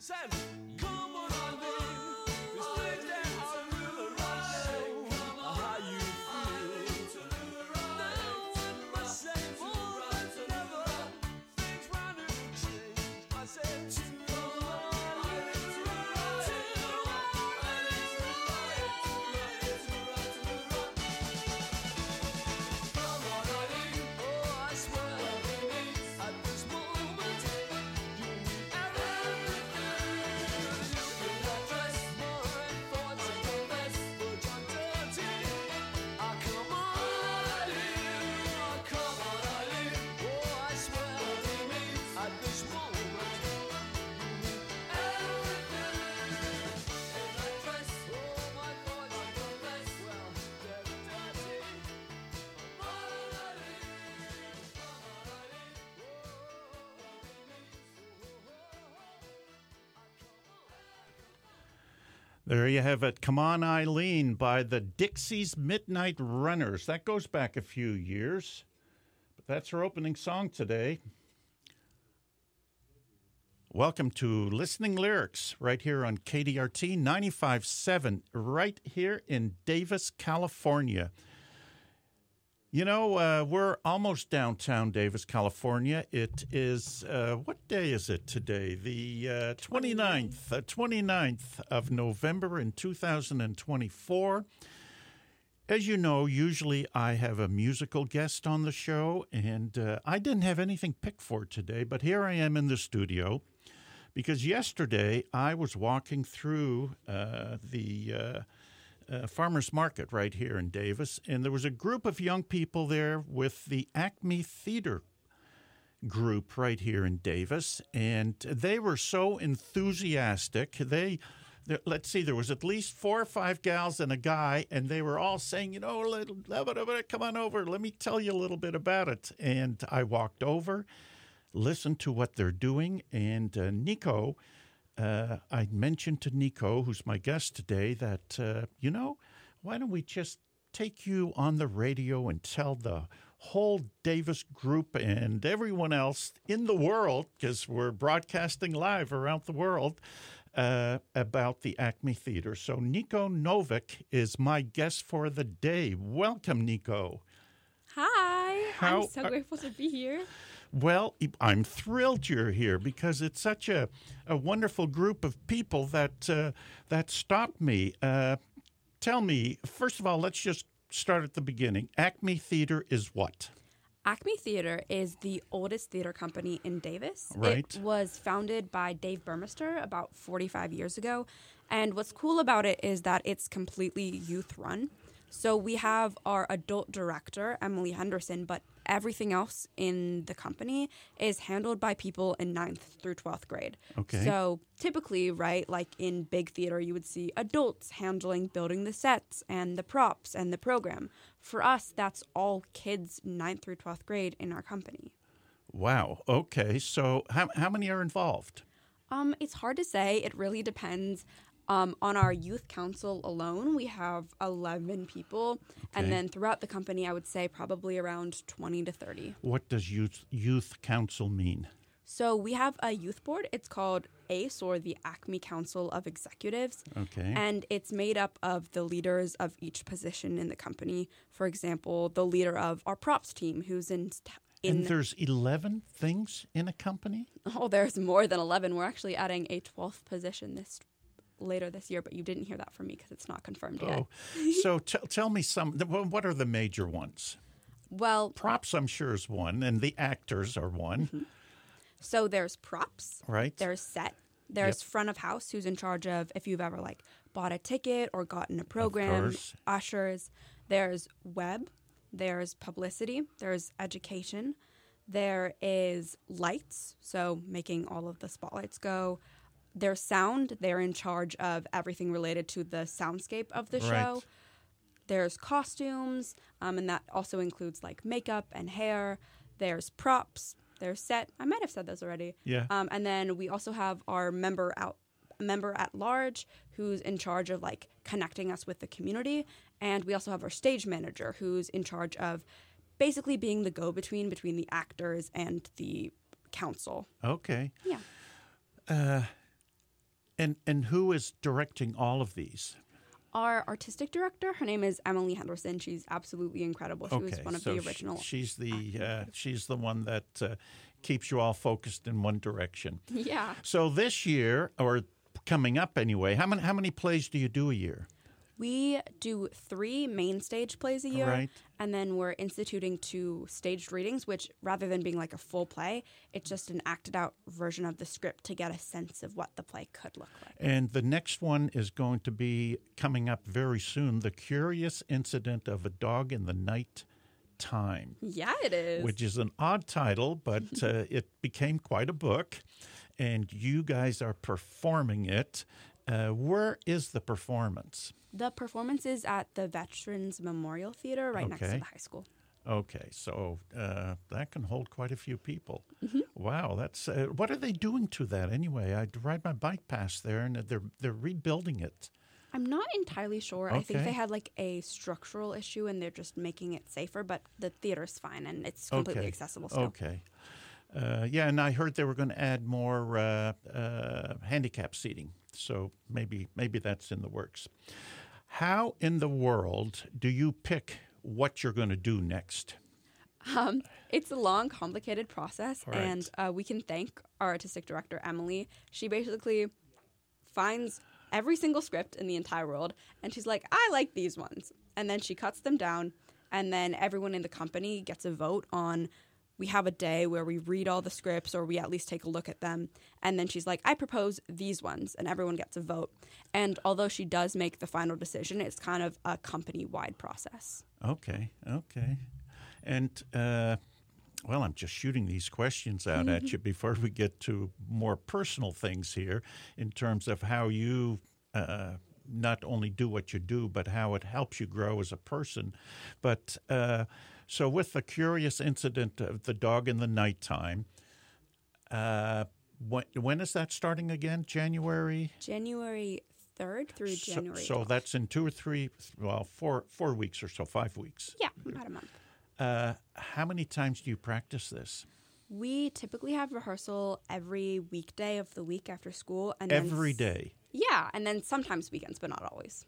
Sam, come on, Eileen. This place that I really like. How you feel? Now I must say more than ever. Things round here will change. I said to There you have it. Come On, Eileen by the Dixie's Midnight Runners. That goes back a few years, but that's our opening song today. Welcome to Listening Lyrics right here on KDRT 95.7 right here in Davis, California. You know, we're almost downtown Davis, California. It is, what day is it today? The 29th of November in 2024. As you know, usually I have a musical guest on the show, and I didn't have anything picked for today, but here I am in the studio because yesterday I was walking through the farmer's market right here in Davis, and there was a group of young people there with the Acme Theater group right here in Davis, and they were so enthusiastic. Let's see, there was at least 4 or 5 gals and a guy, and they were all saying, you know, come on over, let me tell you a little bit about it. And I walked over, listened to what they're doing, and Nico, I mentioned to Nico, who's my guest today, that, why don't we just take you on the radio and tell the whole Davis group and everyone else in the world, because we're broadcasting live around the world, about the Acme Theater. So Nico Novik is my guest for the day. Welcome, Nico. Hi. I'm so grateful to be here. Well, I'm thrilled you're here because it's such a wonderful group of people that stopped me. Tell me, first of all, let's just start at the beginning. Acme Theater is what? Acme Theater is the oldest theater company in Davis. Right. It was founded by Dave Burmester about 45 years ago. And what's cool about it is that it's completely youth-run. So we have our adult director, Emily Henderson, but everything else in the company is handled by people in 9th through 12th grade. Okay. So typically, right, like in big theater, you would see adults handling building the sets and the props and the program. For us, that's all kids 9th through 12th grade in our company. Wow. Okay. So how many are involved? It's hard to say. It really depends. On our youth council alone, we have 11 people. Okay. And then throughout the company, I would say probably around 20 to 30. What does youth council mean? So we have a youth board. It's called ACE, or the Acme Council of Executives. Okay. And it's made up of the leaders of each position in the company. For example, the leader of our props team, who's in and there's 11 things in a company? Oh, there's more than 11. We're actually adding a 12th position later this year, but you didn't hear that from me because it's not confirmed yet. So tell me what are the major ones? Well, props, I'm sure, is one, and the actors are one. Mm-hmm. So there's props. Right. There's set. There's front of house, who's in charge of if you've ever bought a ticket or gotten a program. Ushers. There's web. There's publicity. There's education. There is lights, so making all of the spotlights go. There's sound. They're in charge of everything related to the soundscape of the show. Right. There's costumes, and that also includes makeup and hair. There's props. There's set. I might have said those already. Yeah. And then we also have our member at large, who's in charge of connecting us with the community, and we also have our stage manager, who's in charge of basically being the go-between between the actors and the council. Okay. Yeah. And who is directing all of these? Our artistic director, her name is Emily Henderson. She's absolutely incredible. She was one of the original. She's the one that keeps you all focused in one direction. Yeah. So this year, or coming up anyway, how many plays do you do a year? We do 3 main stage plays a year, Right. and then we're instituting 2 staged readings, which rather than being like a full play, it's just an acted out version of the script to get a sense of what the play could look like. And the next one is going to be coming up very soon, The Curious Incident of a Dog in the Night Time. Yeah, it is. Which is an odd title, but it became quite a book, and you guys are performing it. Where is the performance? The performance is at the Veterans Memorial Theater right next to the high school. Okay, so that can hold quite a few people. Wow, that's what are they doing to that anyway? I ride my bike past there, and they're rebuilding it. I'm not entirely sure. Okay. I think they had like a structural issue, and they're just making it safer. But the theater's fine, and it's completely accessible still. Okay. Yeah, and I heard they were going to add more handicap seating, so maybe that's in the works. How in the world do you pick what you're going to do next? It's a long, complicated process, Right. and we can thank our artistic director, Emily. She basically finds every single script in the entire world, and she's like, I like these ones. And then she cuts them down, and then everyone in the company gets a vote on. We have a day where we read all the scripts, or we at least take a look at them. And then she's like, I propose these ones, and everyone gets a vote. And although she does make the final decision, it's kind of a company-wide process. Okay. And, well, I'm just shooting these questions out at you before we get to more personal things here in terms of how you not only do what you do, but how it helps you grow as a person. But so with the Curious Incident of the Dog in the Nighttime, when is that starting again? January? January 3rd through January 12th. So that's in 2 or 3, well, 4 weeks or so, 5 weeks. Yeah, about a month. How many times do you practice this? We typically have rehearsal every weekday of the week after school. And Every day? Yeah, and then sometimes weekends, but not always.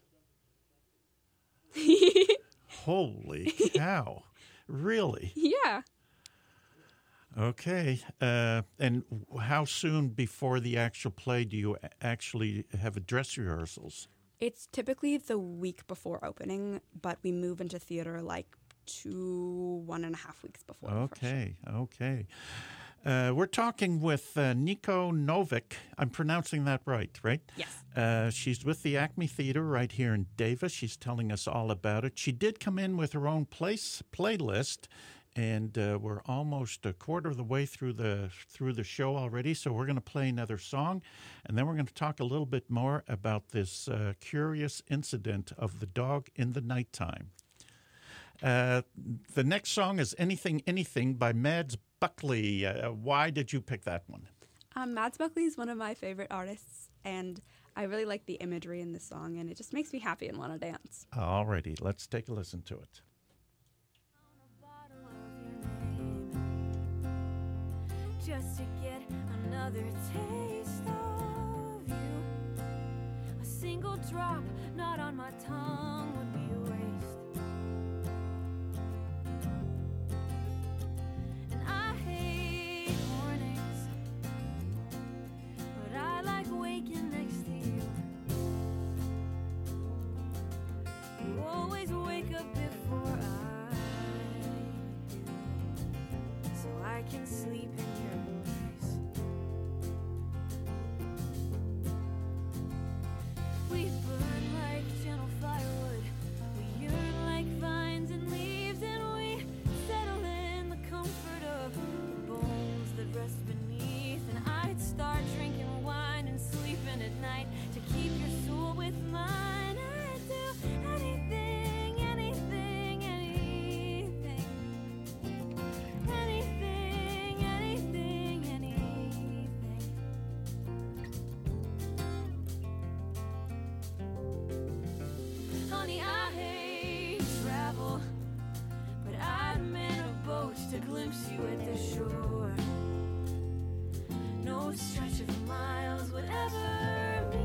Holy cow. Really? Yeah. Okay. And how soon before the actual play do you actually have a dress rehearsals? It's typically the week before opening, but we move into theater like 1.5 weeks before. Okay. We're talking with Nico Novik. I'm pronouncing that right? Yes. She's with the Acme Theater right here in Davis. She's telling us all about it. She did come in with her own playlist, and we're almost a quarter of the way through the show already. So we're going to play another song, and then we're going to talk a little bit more about this curious incident of the dog in the nighttime. The next song is Anything, Anything by Mads Buckley. Why did you pick that one? Mads Buckley is one of my favorite artists, and I really like the imagery in this song, and it just makes me happy and want to dance. All righty, let's take a listen to it. Just to get another taste of you. A single drop not on my tongue would be a waste. And I hate mornings, but I like waking next to you. You always wake up before I do, so I can sleep in your embrace. We burn like gentle firewood, we yearn like vines and leaves, and we settle in the comfort of the bones that rest beneath. And I'd start drinking wine and sleeping at night to keep your soul with mine. I'd do anything, anything, anything. Anything, anything, anything. Honey, I hate travel, but I'd man a boat to glimpse you at the shore. No stretch of miles would ever mean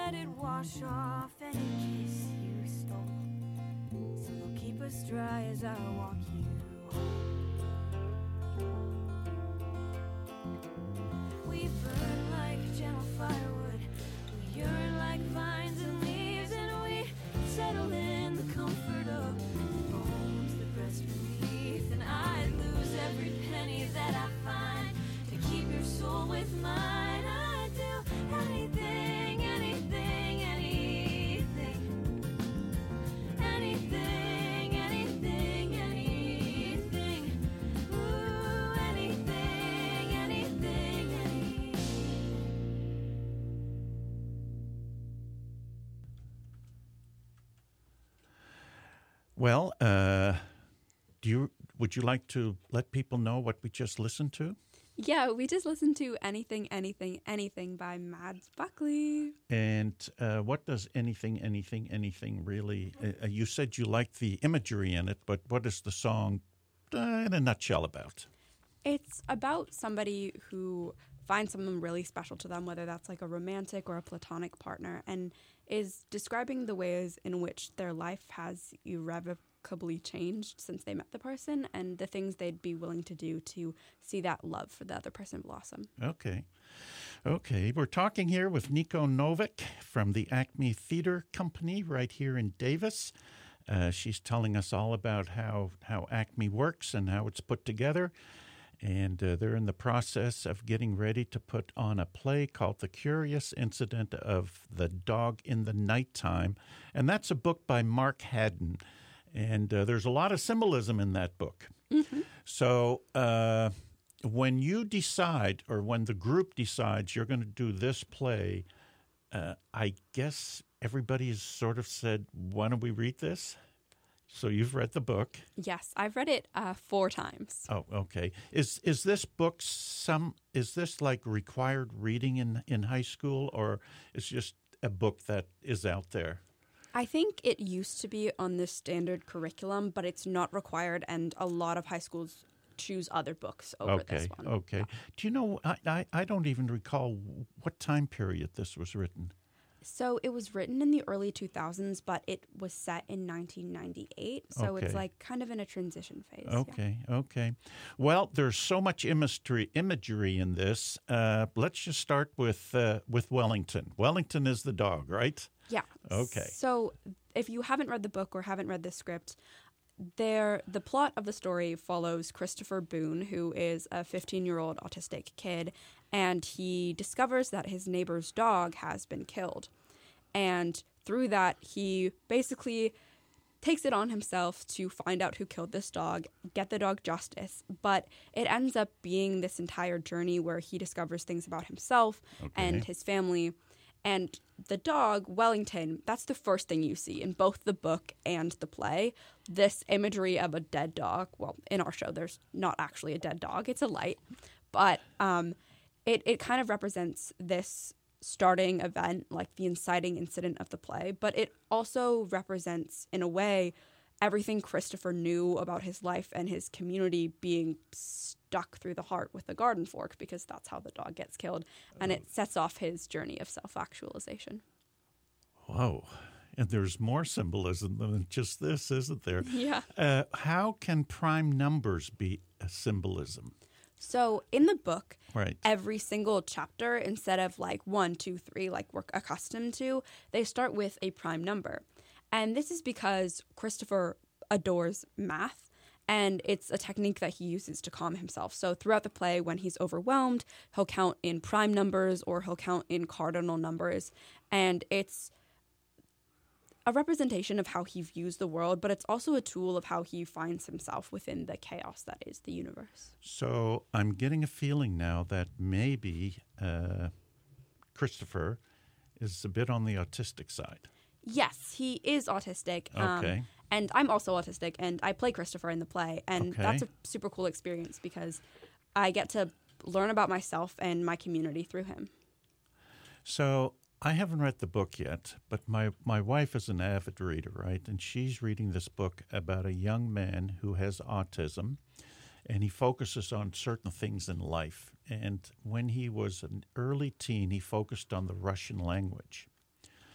let it wash off any kiss you stole. So they'll keep us dry as I walk you home. We burn like gentle firewood. We yearn like vines and leaves, and we settle in the comfort of the bones that rest beneath. And I'd lose every penny that I find to keep your soul with mine. I'd do anything, anything, anything, anything, anything, anything. Ooh, anything, anything, anything. Well, would you like to let people know what we just listened to? Yeah, we just listened to Anything, Anything, Anything by Mads Buckley. And what does anything really? You said you liked the imagery in it, but what is the song in a nutshell about? It's about somebody who finds someone really special to them, whether that's like a romantic or a platonic partner, and is describing the ways in which their life has irrevocably changed since they met the person, and the things they'd be willing to do to see that love for the other person blossom. Okay. We're talking here with Nico Novik from the Acme Theater Company right here in Davis. She's telling us all about how Acme works and how it's put together. And they're in the process of getting ready to put on a play called The Curious Incident of the Dog in the Nighttime. And that's a book by Mark Haddon. And there's a lot of symbolism in that book. Mm-hmm. So when you decide, or when the group decides you're going to do this play, I guess everybody has sort of said, why don't we read this? So you've read the book. Yes, I've read it 4 times. Oh, okay. Is this book is this like required reading in high school, or it's just a book that is out there? I think it used to be on the standard curriculum, but it's not required, and a lot of high schools choose other books over this one. Okay. Do you know, I don't even recall what time period this was written. So it was written in the early 2000s, but it was set in 1998. So it's like kind of in a transition phase. Okay. Well, there's so much imagery in this. Let's just start with Wellington. Wellington is the dog, right? Yeah. Okay. So if you haven't read the book or haven't read the script, the plot of the story follows Christopher Boone, who is a 15-year-old autistic kid, and he discovers that his neighbor's dog has been killed. And through that, he basically takes it on himself to find out who killed this dog, get the dog justice. But it ends up being this entire journey where he discovers things about himself and his family. And the dog, Wellington, that's the first thing you see in both the book and the play. This imagery of a dead dog. Well, in our show, there's not actually a dead dog. It's a light. But it kind of represents this starting event, like the inciting incident of the play. But it also represents, in a way, everything Christopher knew about his life and his community being stuck through the heart with a garden fork, because that's how the dog gets killed. And it sets off his journey of self-actualization. Whoa. And there's more symbolism than just this, isn't there? Yeah. How can prime numbers be a symbolism? So in the book, right, every single chapter, instead of like 1, 2, 3, like we're accustomed to, they start with a prime number. And this is because Christopher adores math, and it's a technique that he uses to calm himself. So throughout the play, when he's overwhelmed, he'll count in prime numbers or he'll count in cardinal numbers. And it's a representation of how he views the world, but it's also a tool of how he finds himself within the chaos that is the universe. So I'm getting a feeling now that maybe Christopher is a bit on the autistic side. Yes, he is autistic. Okay. And I'm also autistic, and I play Christopher in the play. And that's a super cool experience because I get to learn about myself and my community through him. So I haven't read the book yet, but my wife is an avid reader, right? And she's reading this book about a young man who has autism, and he focuses on certain things in life. And when he was an early teen, he focused on the Russian language.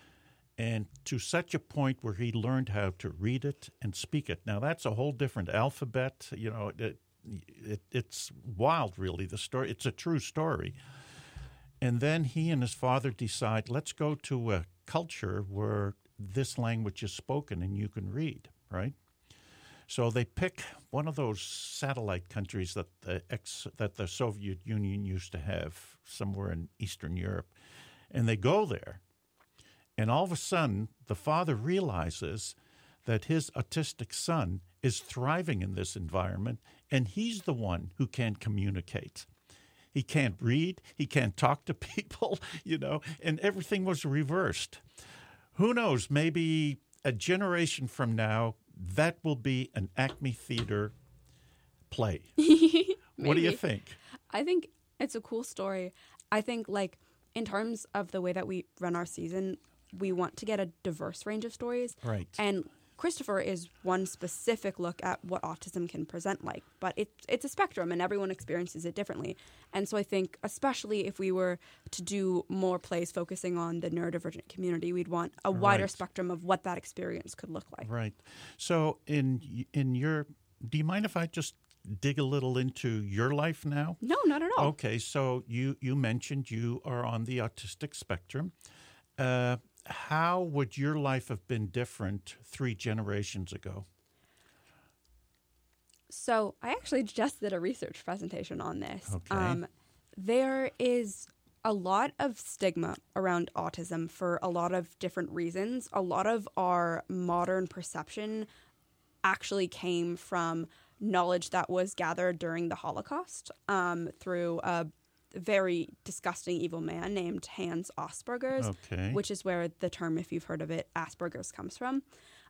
and to such a point where he learned how to read it and speak it. Now, that's a whole different alphabet. You know, it's wild, really, the story. It's a true story. And then he and his father decide, let's go to a culture where this language is spoken and you can read, right? So they pick one of those satellite countries that the Soviet Union used to have somewhere in Eastern Europe, and they go there. And all of a sudden, the father realizes that his autistic son is thriving in this environment, and he's the one who can't communicate. He can't read, he can't talk to people, you know, and everything was reversed. Who knows, maybe a generation from now, that will be an Acme Theater play. What do you think? I think it's a cool story. I think, like, in terms of the way that we run our season, we want to get a diverse range of stories. Right. And Christopher is one specific look at what autism can present like. But it's a spectrum, and everyone experiences it differently. And so I think, especially if we were to do more plays focusing on the neurodivergent community, we'd want a wider spectrum of what that experience could look like. Right. So in your, do you mind if I just dig a little into your life now? No, not at all. Okay, so you mentioned you are on the autistic spectrum. How would your life have been different 3 generations ago? So I actually just did a research presentation on this. Okay. There is a lot of stigma around autism for a lot of different reasons. A lot of our modern perception actually came from knowledge that was gathered during the Holocaust through a very disgusting evil man named Hans Asperger's, which is where the term, if you've heard of it, Asperger's comes from.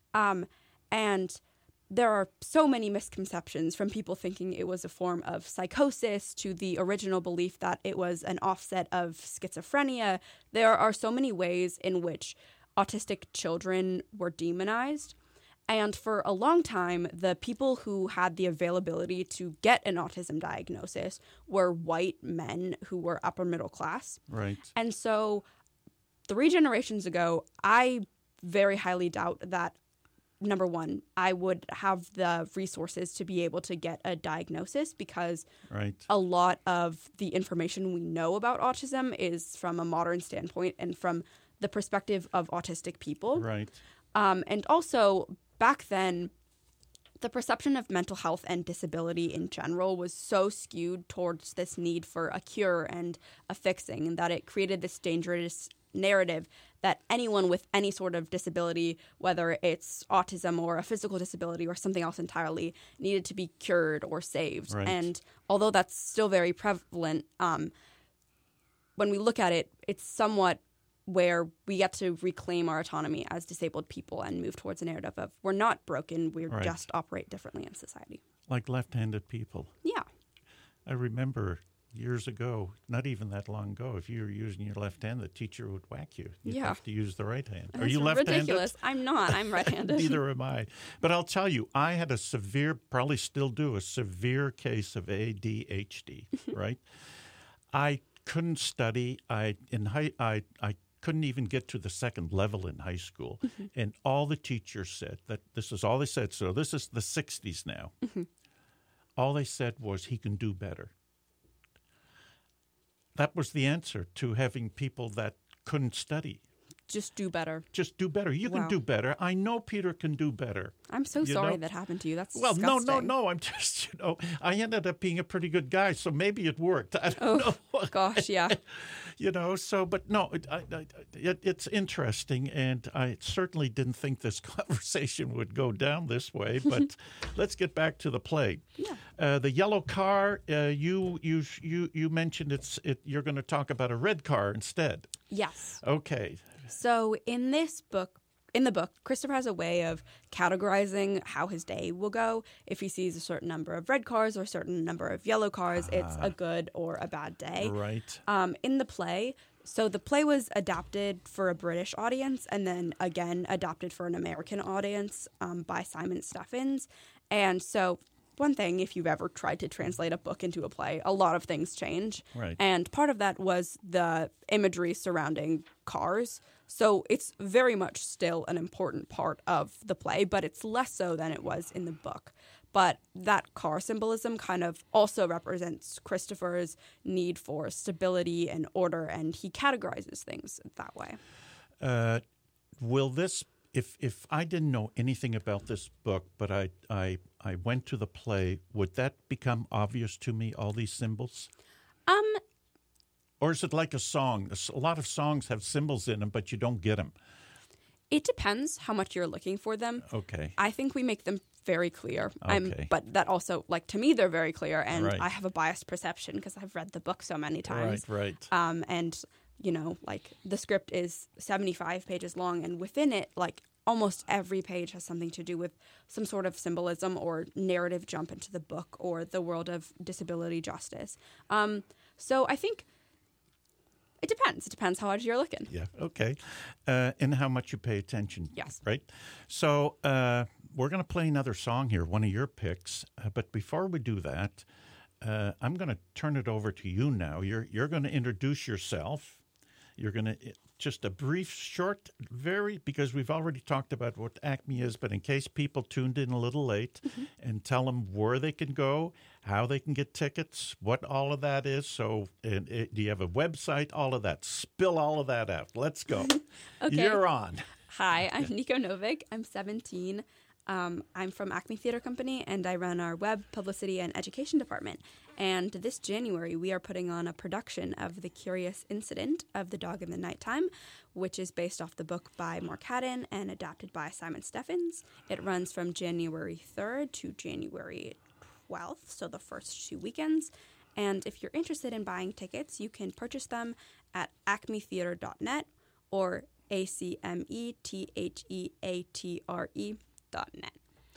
And there are so many misconceptions, from people thinking it was a form of psychosis to the original belief that it was an offset of schizophrenia. There are so many ways in which autistic children were demonized. And for a long time, the people who had the availability to get an autism diagnosis were white men who were upper middle class. Right. And so 3 generations ago, I very highly doubt that, number one, I would have the resources to be able to get a diagnosis, because a lot of the information we know about autism is from a modern standpoint and from the perspective of autistic people. Right. And also, back then, the perception of mental health and disability in general was so skewed towards this need for a cure and a fixing that it created this dangerous narrative that anyone with any sort of disability, whether it's autism or a physical disability or something else entirely, needed to be cured or saved. Right. And although that's still very prevalent, when we look at it, it's somewhat where we get to reclaim our autonomy as disabled people and move towards a narrative of we're not broken, we just operate differently in society. Like left-handed people. Yeah. I remember years ago, not even that long ago, if you were using your left hand, the teacher would whack you. You'd have to use the right hand. That's Are you left-handed? ridiculous. I'm not. I'm right-handed. Neither am I. But I'll tell you, I had a severe, probably still do, a severe case of ADHD, right? I couldn't study. I couldn't even get to the second level in high school. And all the teachers said, that this is all they said. So this is the 60s now. All they said was, he can do better. That was the answer to having people that couldn't study. Just do better. Just do better. You can do better. I know Peter can do better. I'm so sorry that happened to you. That's disgusting. No. I'm just, I ended up being a pretty good guy, so maybe it worked. I don't know. Gosh, yeah. But no, it's interesting, and I certainly didn't think this conversation would go down this way, but let's get back to the play. Yeah. The yellow car, you mentioned you're going to talk about a red car instead. Yes. Okay. So in the book, Christopher has a way of categorizing how his day will go. If he sees a certain number of red cars or a certain number of yellow cars, it's a good or a bad day. Right. In the play, so the play was adapted for a British audience and then again adapted for an American audience by Simon Steffens. And so one thing, if you've ever tried to translate a book into a play, a lot of things change. Right. And part of that was the imagery surrounding cars. So it's very much still an important part of the play, but it's less so than it was in the book. But that car symbolism kind of also represents Christopher's need for stability and order, and he categorizes things that way. Will this, if I didn't know anything about this book, but I went to the play, would that become obvious to me, all these symbols? Or is it like a song? A lot of songs have symbols in them, but you don't get them. It depends how much you're looking for them. Okay. I think we make them very clear. Okay. But that also, like, to me, they're very clear. And Right. I have a biased perception because I've read the book so many times. Right. And, you know, like, the script is 75 pages long. And within it, like, almost every page has something to do with some sort of symbolism or narrative jump into the book or the world of disability justice. So I think it depends. It depends how hard you're looking. Yeah, okay. And how much you pay attention. Yes. Right? So we're going to play another song here, one of your picks. But before we do that, I'm going to turn it over to you now. You're going to introduce yourself. You're going to just a brief, short, because we've already talked about what Acme is, but in case people tuned in a little late, and tell them where they can go, how they can get tickets, what all of that is. So do you have a website, all of that? Spill all of that out. Let's go. Okay. You're on. Hi, I'm Nico Novik. I'm 17. I'm from Acme Theater Company, and I run our web, publicity, and education department. And this January, we are putting on a production of The Curious Incident of the Dog in the Nighttime, which is based off the book by Mark Haddon and adapted by Simon Steffens. It runs from January 3rd to January 12th, so the first 2 weekends. And if you're interested in buying tickets, you can purchase them at acmetheater.net or acmetheatre.net.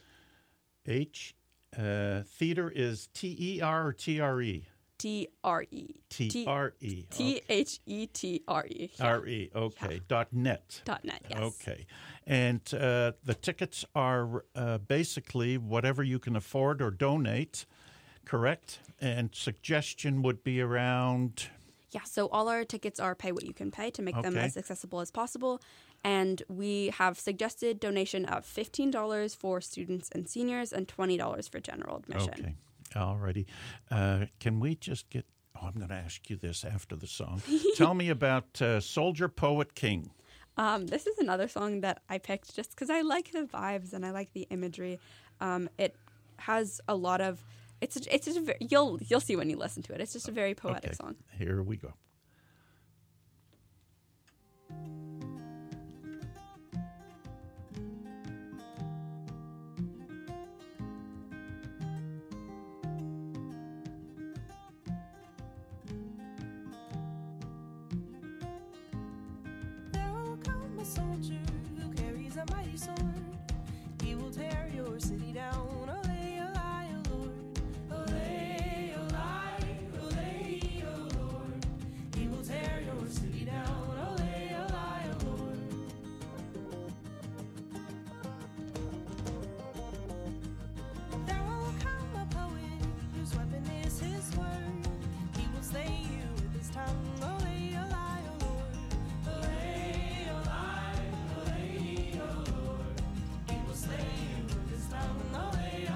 Theater is T-E-R or T-R-E? T-R-E. T-R-E. T-H-E-T-R-E. R-E, okay. Yeah. .net. .net, yes. Okay. And the tickets are basically whatever you can afford or donate, correct? And suggestion would be around... Yeah, so all our tickets are pay what you can pay to make them Okay. as accessible as possible. And we have suggested donation of $15 for students and seniors and $20 for general admission. Okay. All righty. Can we just get... Oh, I'm going to ask you this after the song. Tell me about Soldier Poet King. This is another song that I picked just because I like the vibes and I like the imagery. It has a lot of... It's just you'll see when you listen to it. It's just a very poetic Okay. song. Here we go. There will come a soldier who carries a mighty sword. He will tear your city down. Olay, olay, O Lord. Olay, olay, olay, O Lord. He will tear your city down. Olay, olay, O Lord. There will come a poet whose weapon is his word. He will slay you with his tongue. Olay, olay, O Lord. Olay, olay, olay, O Lord. He will slay you with his tongue. Olay, olay, O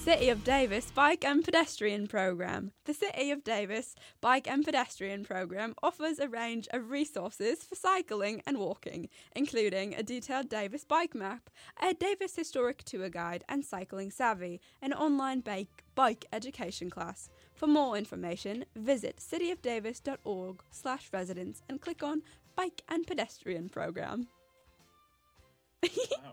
City of Davis Bike and Pedestrian Programme. The City of Davis Bike and Pedestrian Programme offers a range of resources for cycling and walking, including a detailed Davis bike map, a Davis historic tour guide, and Cycling Savvy, an online bike education class. For more information, visit cityofdavis.org/residents and click on Bike and Pedestrian Programme. Wow.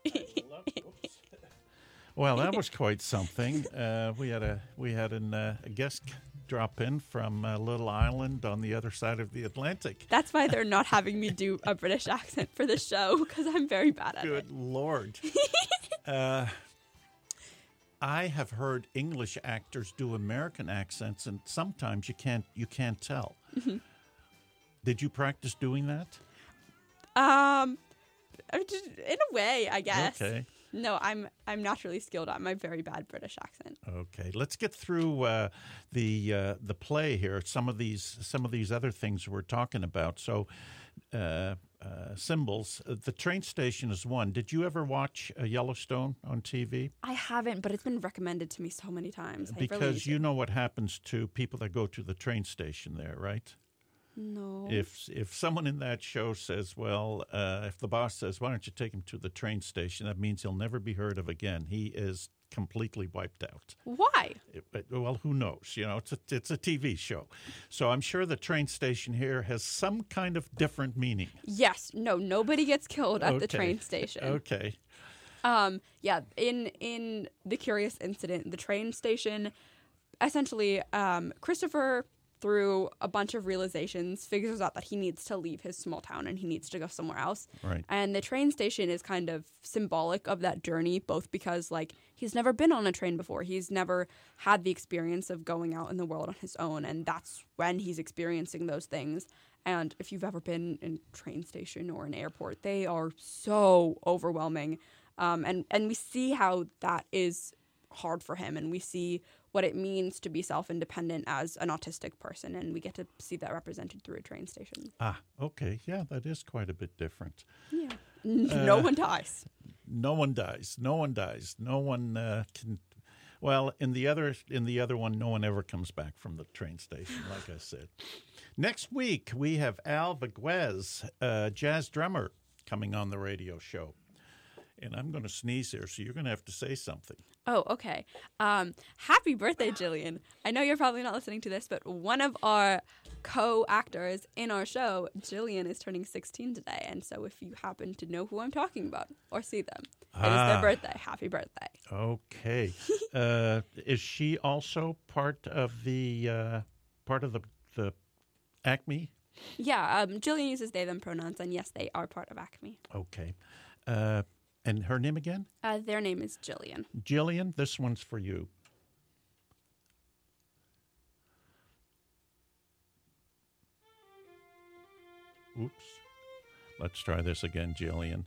Well, that was quite something. We had a guest drop in from a little island on the other side of the Atlantic. That's why they're not having me do a British accent for the show, because I'm very bad at it. Good Lord. I have heard English actors do American accents, and sometimes you can't tell. Mm-hmm. Did you practice doing that? In a way, I guess. Okay. No, I'm naturally skilled at my very bad British accent. Okay, let's get through the play here. Some of these other things we're talking about. So, symbols. The train station is one. Did you ever watch Yellowstone on TV? I haven't, but it's been recommended to me so many times. Because you know what happens to people that go to the train station there, right? No. If someone in that show says, well, if the boss says, why don't you take him to the train station, that means he'll never be heard of again. He is completely wiped out. Why? Well, who knows? You know, it's a TV show. So I'm sure the train station here has some kind of different meaning. Yes. No, nobody gets killed at the train station. Okay. Yeah, in The Curious Incident, the train station, essentially, Christopher, through a bunch of realizations, figures out that he needs to leave his small town and he needs to go somewhere else. Right. And the train station is kind of symbolic of that journey, both because, like, he's never been on a train before. He's never had the experience of going out in the world on his own, and that's when he's experiencing those things. And if you've ever been in a train station or an airport, they are so overwhelming. And we see how that is hard for him, and we see what it means to be self-independent as an autistic person, and we get to see that represented through a train station. Ah, okay. Yeah, that is quite a bit different. Yeah. No one dies. No one dies. No one dies. No one can. Well, in the other one, no one ever comes back from the train station, like I said. Next week, we have Al Viguez, jazz drummer, coming on the radio show. And I'm going to sneeze here, so you're going to have to say something. Oh, okay. Happy birthday, Jillian. I know you're probably not listening to this, but one of our co-actors in our show, Jillian, is turning 16 today. And so if you happen to know who I'm talking about or see them, it is their birthday. Happy birthday. Okay. Is she also part of the Acme? Yeah, Jillian uses they, them pronouns, and yes, they are part of Acme. Okay. And her name again? Their name is Jillian. Jillian, this one's for you. Oops. Let's try this again, Jillian.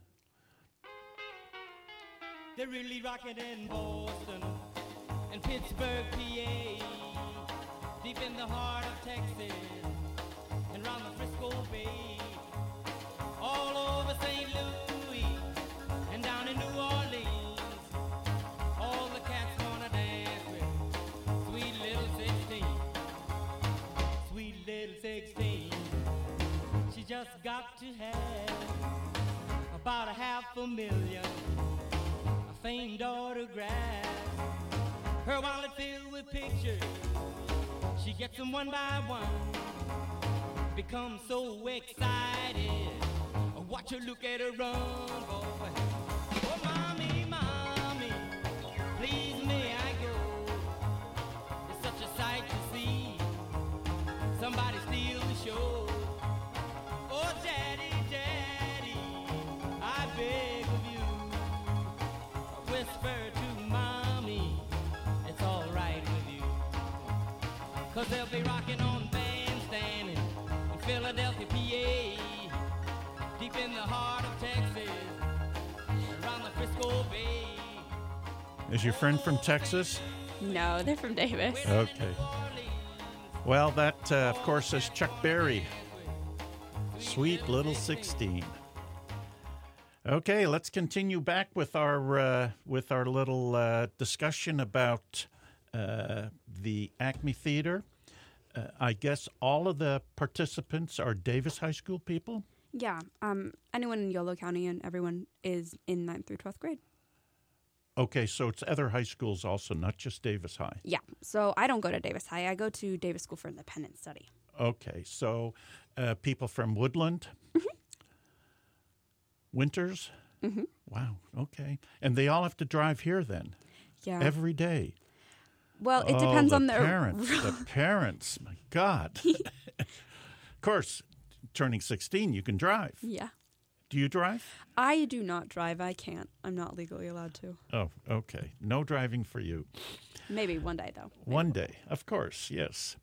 They're really rocking in Boston and Pittsburgh, PA, deep in the heart of Texas and round the Frisco Bay, all over St. Louis and down in New Orleans. All the cats wanna dance with sweet little 16. Sweet little 16. She just got to have about $500,000 famed autographs. Her wallet filled with pictures. She gets them one by one. Becomes so excited. Watch her look at her run, boy. Oh, mommy, mommy, please may I go? It's such a sight to see. Somebody steal the show. Oh, daddy, daddy, I beg of you. Whisper to mommy, it's all right with you. 'Cause they'll be rocking on Bandstand in Philadelphia, PA, deep in the heart of Texas, around the Frisco Bay. Is your friend from Texas? No, they're from Davis. Okay. Well, that, of course, is Chuck Berry. Sweet Little 16. Okay, let's continue back with our little discussion about the Acme Theater. I guess all of the participants are Davis High School people? Yeah. Anyone in Yolo County and everyone is in 9th through 12th grade. Okay, so it's other high schools also, not just Davis High. Yeah. So I don't go to Davis High. I go to Davis School for Independent Study. Okay, so people from Woodland, Winters. Mm-hmm. Wow. Okay, and they all have to drive here then Yeah. every day. Well, it depends on the parents. The parents. My God. Of course, turning 16, you can drive. Yeah. Do you drive? I do not drive. I can't. I'm not legally allowed to. Oh, okay. No driving for you. Maybe one day, though. Maybe. One day, of course. Yes.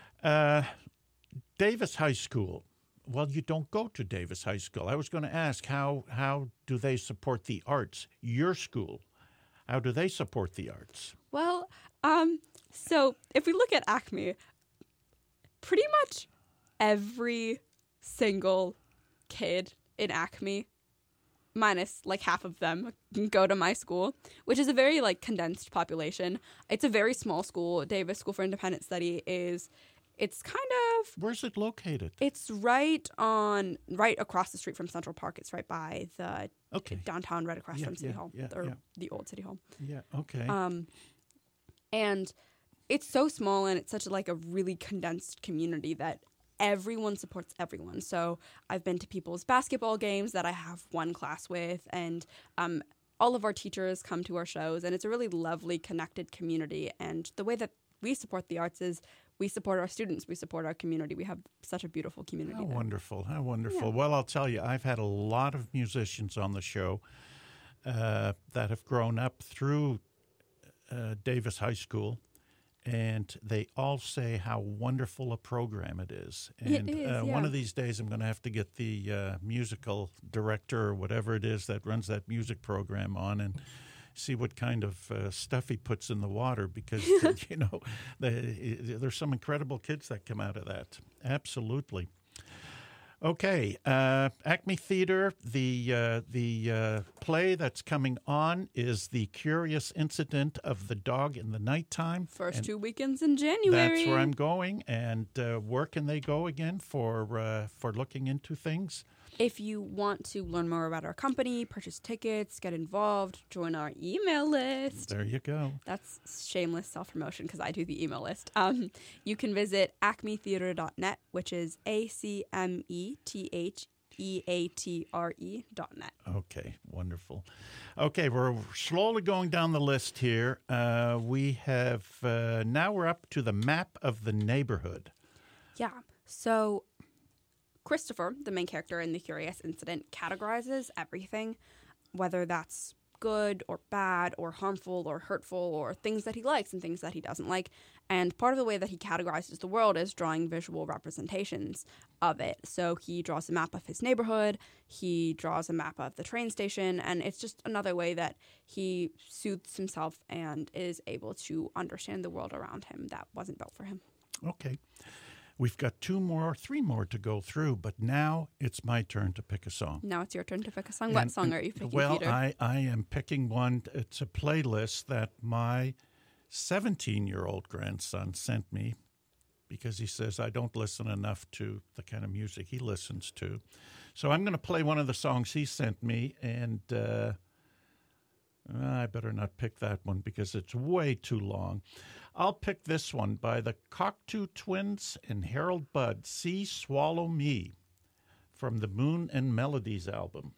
Davis High School. Well, you don't go to Davis High School. I was going to ask, how do they support the arts? Your school, how do they support the arts? Well, so if we look at Acme, pretty much every single kid in Acme, minus like half of them, go to my school, which is a very like condensed population. It's a very small school. Davis School for Independent Study it's kind of... Where's it located? It's right across the street from Central Park. It's right by the downtown, right across from City Hall, the old City Hall. Yeah, okay. And it's so small and it's such a really condensed community that everyone supports everyone. So I've been to people's basketball games that I have one class with, and all of our teachers come to our shows, and it's a really lovely, connected community. And the way that we support the arts is we support our students, we support our community. We have such a beautiful community How there. wonderful, how wonderful. Yeah. Well, I'll tell you, I've had a lot of musicians on the show that have grown up through Davis High School, and they all say how wonderful a program it is. And It is, yeah. one of these days I'm going to have to get the musical director or whatever it is that runs that music program on and see what kind of stuff he puts in the water, because, there's some incredible kids that come out of that. Absolutely. Okay, Acme Theater, the play that's coming on is The Curious Incident of the Dog in the Nighttime. First And 2 weekends in January. That's where I'm going. And where can they go again for looking into things? If you want to learn more about our company, purchase tickets, get involved, join our email list. There you go. That's shameless self-promotion because I do the email list. You can visit acmetheatre.net, which is ACMETHEATRE.net. Okay, wonderful. Okay, we're slowly going down the list here. We have, now we're up to the map of the neighborhood. Yeah. So Christopher, the main character in The Curious Incident, categorizes everything, whether that's good or bad or harmful or hurtful or things that he likes and things that he doesn't like. And part of the way that he categorizes the world is drawing visual representations of it. So he draws a map of his neighborhood, he draws a map of the train station, and it's just another way that he soothes himself and is able to understand the world around him that wasn't built for him. Okay. We've got 3 more to go through, but now it's my turn to pick a song. Now it's your turn to pick a song. What song are you picking, Well, Peter? I am picking one. It's a playlist that my 17-year-old grandson sent me because he says I don't listen enough to the kind of music he listens to. So I'm going to play one of the songs he sent me, and I better not pick that one because it's way too long. I'll pick this one by the Cocteau Twins and Harold Budd, See Swallow Me, from the Moon and Melodies album.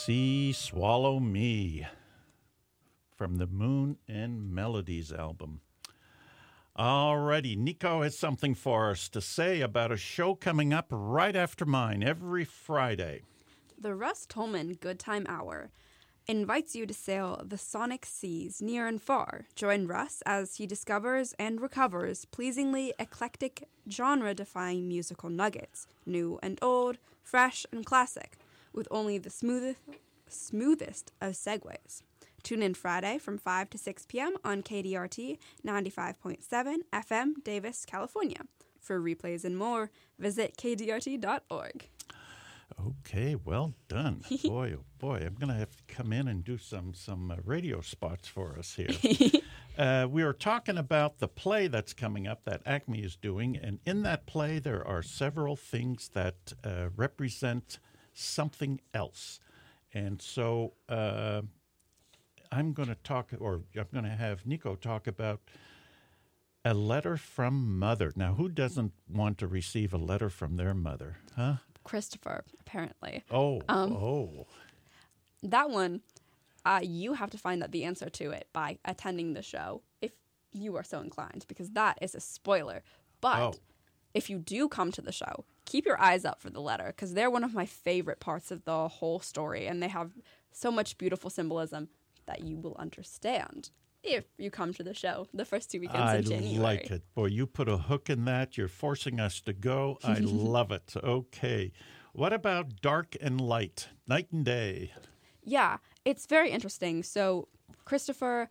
Sea Swallow Me from the Moon and Melodies album. Alrighty, Nico has something for us to say about a show coming up right after mine every Friday. The Russ Tolman Good Time Hour invites you to sail the sonic seas near and far. Join Russ as he discovers and recovers pleasingly eclectic, genre-defying musical nuggets, new and old, fresh and classic, with only the smoothest of segues. Tune in Friday from 5 to 6 p.m. on KDRT 95.7 FM, Davis, California. For replays and more, visit kdrt.org. Okay, well done. Boy, oh boy, I'm going to have to come in and do some radio spots for us here. We are talking about the play that's coming up that Acme is doing, and in that play there are several things that represent something else. And so I'm going to have Nico talk about a letter from mother. Now, who doesn't want to receive a letter from their mother, huh? Christopher, apparently. Oh. That one, you have to find out the answer to it by attending the show, if you are so inclined, because that is a spoiler. But if you do come to the show, keep your eyes up for the letter, because they're one of my favorite parts of the whole story, and they have so much beautiful symbolism that you will understand if you come to the show the first 2 weekends in January. I like it. Boy, you put a hook in that. You're forcing us to go. I love it. Okay. What about dark and light, night and day? Yeah, it's very interesting. So Christopher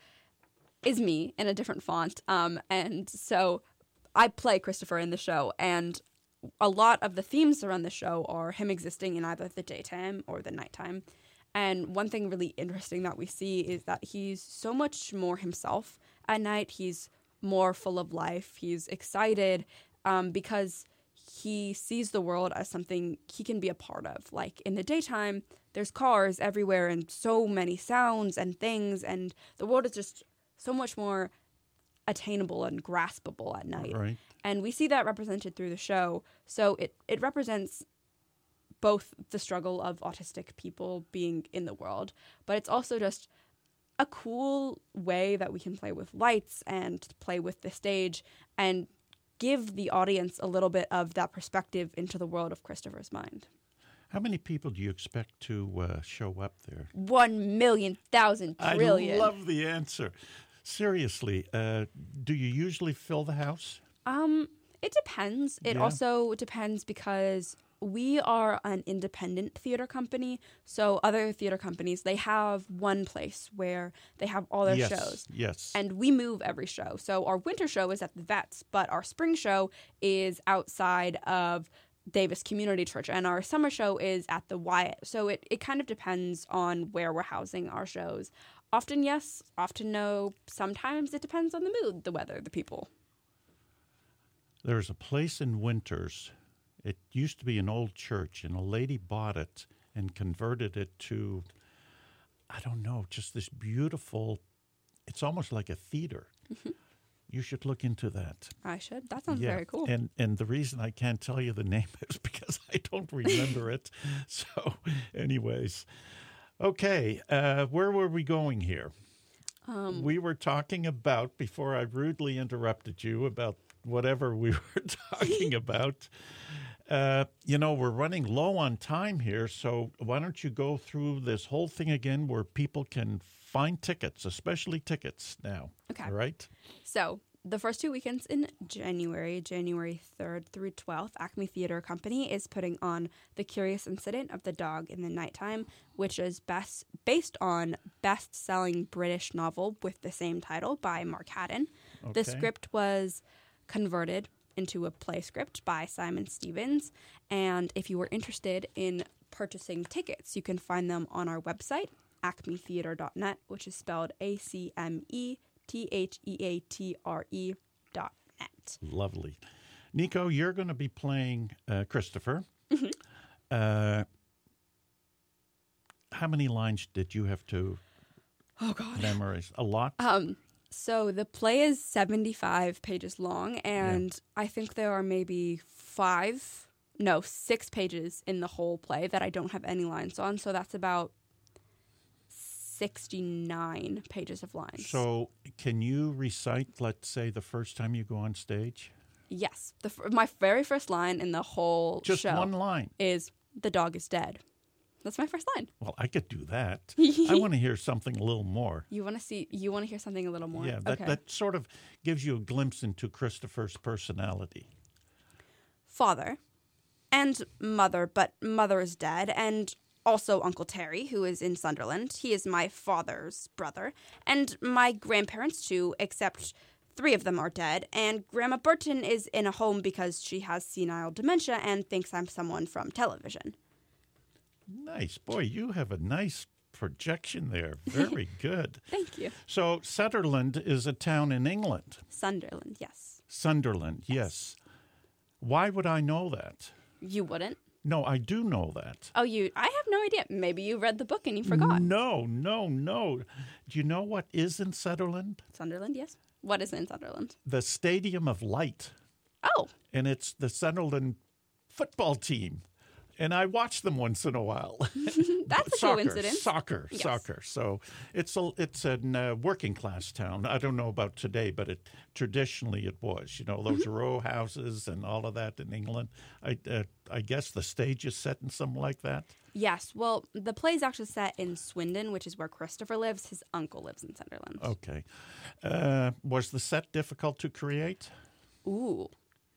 is me in a different font, and so I play Christopher in the show, and a lot of the themes around the show are him existing in either the daytime or the nighttime. And one thing really interesting that we see is that he's so much more himself at night. He's more full of life. He's excited because he sees the world as something he can be a part of. Like in the daytime, there's cars everywhere and so many sounds and things, and the world is just so much more attainable and graspable at night. Right. And we see that represented through the show. So it represents both the struggle of autistic people being in the world, but it's also just a cool way that we can play with lights and play with the stage and give the audience a little bit of that perspective into the world of Christopher's mind. How many people do you expect to show up there? 1,000,000 trillion. I love the answer. Seriously, do you usually fill the house? It depends. It also depends because we are an independent theater company, so other theater companies, they have one place where they have all their shows. Yes. And we move every show. So our winter show is at the Vets, but our spring show is outside of Davis Community Church, and our summer show is at the Wyatt. So it kind of depends on where we're housing our shows. Often yes, often no. Sometimes it depends on the mood, the weather, the people. There's a place in Winters. It used to be an old church, and a lady bought it and converted it to, I don't know, just this beautiful, it's almost like a theater. Mm-hmm. You should look into that. I should. That sounds very cool. And the reason I can't tell you the name is because I don't remember it. So anyways, okay, where were we going here? We were talking about, before I rudely interrupted you, about whatever we were talking about. We're running low on time here, so why don't you go through this whole thing again where people can find tickets, especially tickets now. Okay. All right? So the first 2 weekends in January 3rd through 12th, Acme Theater Company is putting on The Curious Incident of the Dog in the Nighttime, which is based on best-selling British novel with the same title by Mark Haddon. Okay. The script was converted into a play script by Simon Stevens, and if you were interested in purchasing tickets, you can find them on our website, acmetheater.net, which is spelled ACMETHEATRE.net. Lovely. Nico, you're going to be playing Christopher. Mm-hmm. How many lines did you have to memorize? A lot? So the play is 75 pages long, and I think there are maybe 6 pages in the whole play that I don't have any lines on. So that's about 69 pages of lines. So can you recite, let's say, the first time you go on stage? Yes. My very first line in the whole Just show one line. is, "The dog is dead." That's my first line. Well, I could do that. I want to hear something a little more. You want to hear something a little more? Yeah, Okay. that sort of gives you a glimpse into Christopher's personality. Father and mother, but mother is dead, and also Uncle Terry, who is in Sunderland. He is my father's brother, and my grandparents too, except 3 of them are dead, and Grandma Burton is in a home because she has senile dementia and thinks I'm someone from television. Nice. Boy, you have a nice projection there. Very good. Thank you. So Sunderland is a town in England. Sunderland, yes. Sunderland, yes. Why would I know that? You wouldn't? No, I do know that. Oh, I have no idea. Maybe you read the book and you forgot. No. Do you know what is in Sunderland? Sunderland, yes. What is in Sunderland? The Stadium of Light. Oh, And it's the Sunderland football team. And I watch them once in a while. that's a coincidence. Soccer. Yes. So it's a working class town. I don't know about today, but traditionally it was. You know, those row houses and all of that in England. I guess the stage is set in something like that. Yes. Well, the play is actually set in Swindon, which is where Christopher lives. His uncle lives in Sunderland. Okay. Was the set difficult to create? Ooh.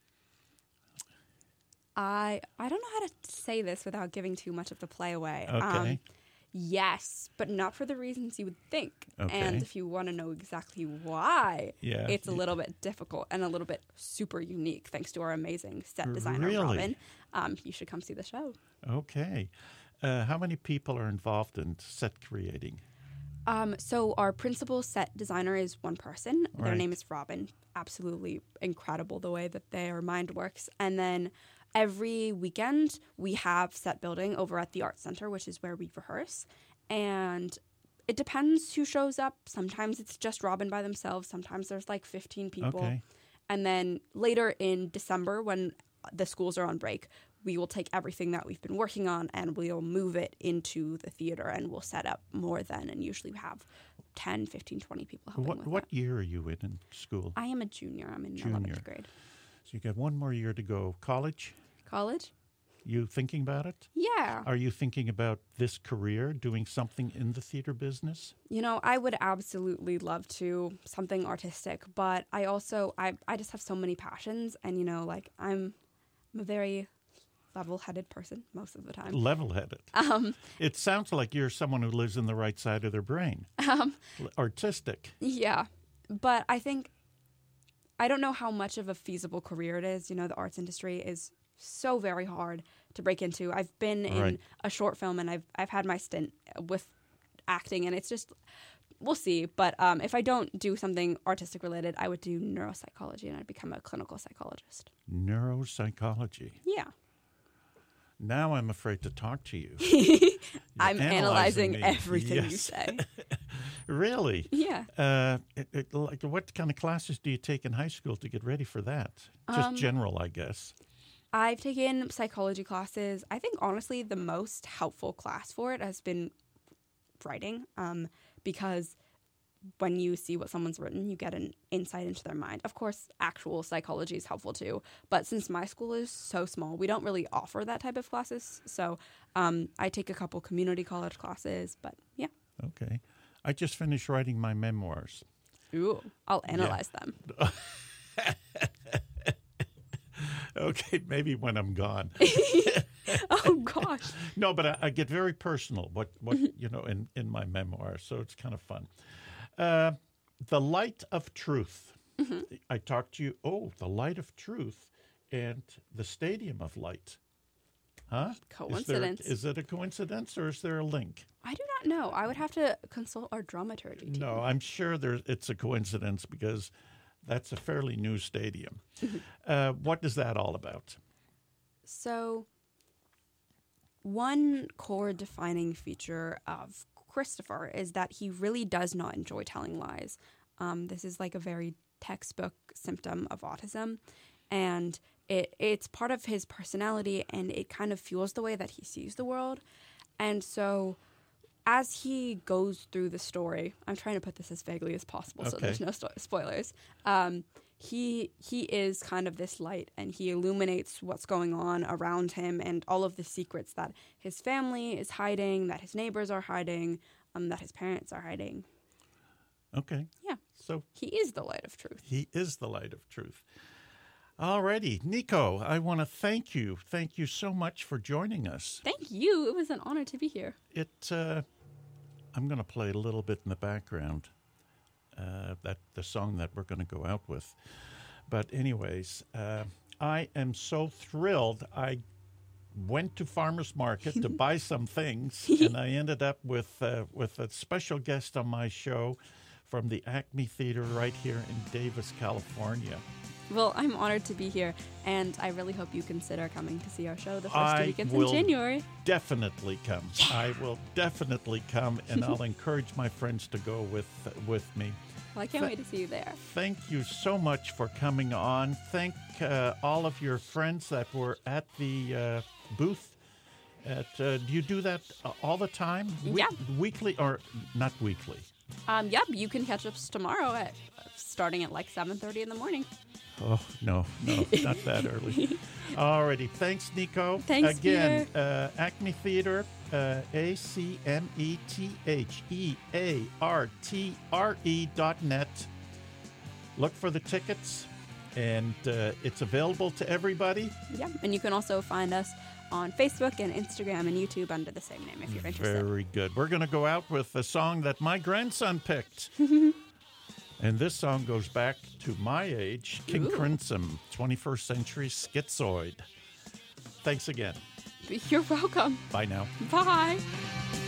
I don't know how to say this without giving too much of the play away. Okay. Yes, but not for the reasons you would think. Okay. And if you want to know exactly why, Yeah. it's a little bit difficult and a little bit super unique, thanks to our amazing set designer, Really? Robin. You should come see the show. Okay. How many people are involved in set creating? So our principal set designer is one person. Their Right. name is Robin. Absolutely incredible the way that their mind works. And then every weekend we have set building over at the Art Center, which is where we rehearse. And it depends who shows up. Sometimes it's just Robin by themselves. Sometimes there's like 15 people. Okay. And then later in December, when the schools are on break, we will take everything that we've been working on and we'll move it into the theater and we'll set up more then. And usually we have 10, 15, 20 people helping with What that. year are you in school? I am a junior. I'm in Junior. 11th grade. So you got one more year to go. College? College? You thinking about it? Yeah. Are you thinking about this career, doing something in the theater business? You know, I would absolutely love to, something artistic, but I also, I just have so many passions and, you know, like I'm a very level-headed person most of the time. Level-headed. It sounds like you're someone who lives in the right side of their brain. Artistic. Yeah, but I think, I don't know how much of a feasible career it is. You know, the arts industry is so very hard to break into. I've been in Right. a short film and I've had my stint with acting and it's just, we'll see. But if I don't do something artistic related, I would do neuropsychology and I'd become a clinical psychologist. Neuropsychology. Yeah. Now I'm afraid to talk to you. I'm analyzing me. everything you Yes. say. Really? Yeah. Like, what kind of classes do you take in high school to get ready for that? Just general, I guess. I've taken psychology classes. I think, honestly, the most helpful class for it has been writing because when you see what someone's written, you get an insight into their mind. Of course, actual psychology is helpful too. But since my school is so small, we don't really offer that type of classes. So I take a couple community college classes, but yeah. Okay. I just finished writing my memoirs. Ooh, I'll analyze them. Okay, maybe when I'm gone. Oh, gosh. No, but I get very personal, what you know, in my memoirs, so it's kind of fun. The Light of Truth. Mm-hmm. I talked to you, the Light of Truth and the Stadium of Light. Huh? Coincidence. Is it a coincidence or is there a link? I do not know. I would have to consult our dramaturgy team. No, I'm sure it's a coincidence because that's a fairly new stadium. What is that all about? So, one core defining feature of Christopher is that he really does not enjoy telling lies. This is like a very textbook symptom of autism, and it's part of his personality, and it kind of fuels the way that he sees the world. And so, as he goes through the story, I'm trying to put this as vaguely as possible so Okay. there's no spoilers. He is kind of this light, and he illuminates what's going on around him and all of the secrets that his family is hiding, that his neighbors are hiding, that his parents are hiding. Okay. Yeah, So he is the light of truth. he is the light of truth. Alrighty, Nico, I want to thank you. Thank you so much for joining us. Thank you. It was an honor to be here. I'm going to play a little bit in the background. That the song that we're going to go out with. But anyways, I am so thrilled. I went to Farmer's Market to buy some things, and I ended up with a special guest on my show from the Acme Theater right here in Davis, California. Well, I'm honored to be here, and I really hope you consider coming to see our show the first I two weekends in will January. Definitely come. I will definitely come, and I'll encourage my friends to go with me. Well, I can't wait to see you there. Thank you so much for coming on. Thank all of your friends that were at the booth. Do you do that all the time? Yeah. Weekly or not weekly? Yep, you can catch us tomorrow starting at like 7:30 in the morning. Oh, no, not that early. Alrighty. Thanks, Nico. Thanks, Again, Peter. Acme Theater, ACMETHEARTRE.net. Look for the tickets, and it's available to everybody. Yeah, and you can also find us on Facebook and Instagram and YouTube under the same name if you're interested. Very good. We're going to go out with a song that my grandson picked. And this song goes back to my age, King Ooh. Crimson, 21st Century Schizoid. Thanks again. You're welcome. Bye now. Bye.